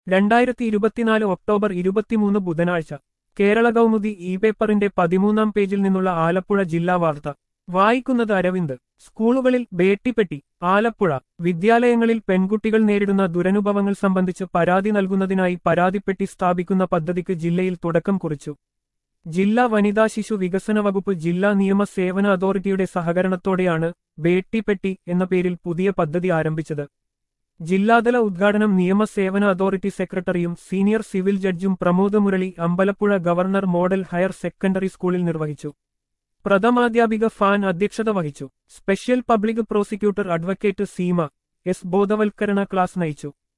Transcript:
2024 October 23 ബുധനാഴ്ച Kerala Kaumudi E പേപ്പറിന്റെ 13-ാം പേജിൽ നിന്നുള്ള ആലപ്പുഴ ജില്ലാ വാർത്ത വായിക്കുന്നത് അരവിന്ദ്. സ്കൂളുകളിൽ ബേട്ടിപ്പെട്ടി. ആലപ്പുഴ വിദ്യാലയങ്ങളിൽ പെൺകുട്ടികൾ നേരിടുന്ന ദുരനുഭവങ്ങൾ സംബന്ധിച്ച് പരാതി നൽകുന്നതിനായി പരാതിപ്പെട്ടി സ്ഥാപിക്കുന്ന പദ്ധതിക്ക് ജില്ലയിൽ തുടക്കം കുറിച്ചു. ജില്ലാ വനിതാ ശിശു വികസന വകുപ്പ് ജില്ലാ നിയമ സേവന അതോറിറ്റിയുടെ സഹകരണത്തോടെയാണ് ബേട്ടിപ്പെട്ടി എന്ന പേരിൽ പുതിയ പദ്ധതി ആരംഭിച്ചത്. ജില്ലാതല ഉദ്ഘാടനം നിയമ സേവന അതോറിറ്റി സെക്രട്ടറിയും സീനിയർ സിവിൽ ജഡ്ജും Pramod Murali Ambalappuzha government model higher secondary സ്കൂളിൽ നിർവഹിച്ചു. പ്രഥമാധ്യാപിക ഫാൻ അധ്യക്ഷത വഹിച്ചു. Special public prosecutor advocate Seema S ബോധവൽക്കരണ ക്ലാസ് നയിച്ചു.